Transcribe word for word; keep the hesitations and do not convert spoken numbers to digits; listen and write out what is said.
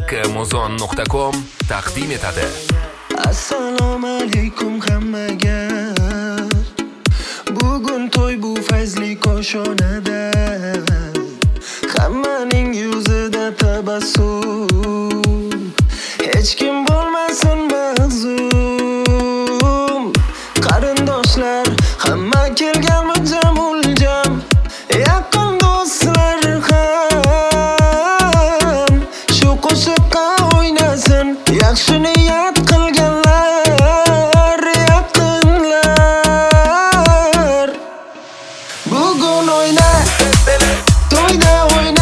muzon nuqta com taqdim etadi. Assalomu alaykum hammaga. Bugun to'y bu fayzli qo'shonada. Hammaning yuzida tabassum. Hech kim bo'lmasin mahzun. Qarindoshlar hamma kelgan muljam uljam. Yaqin do'stlar ham shu qo'shiqqa o'ynasin. Yaxshi niyat qilganlar yaqinlar. Bugun o'yna, to'yda o'yna.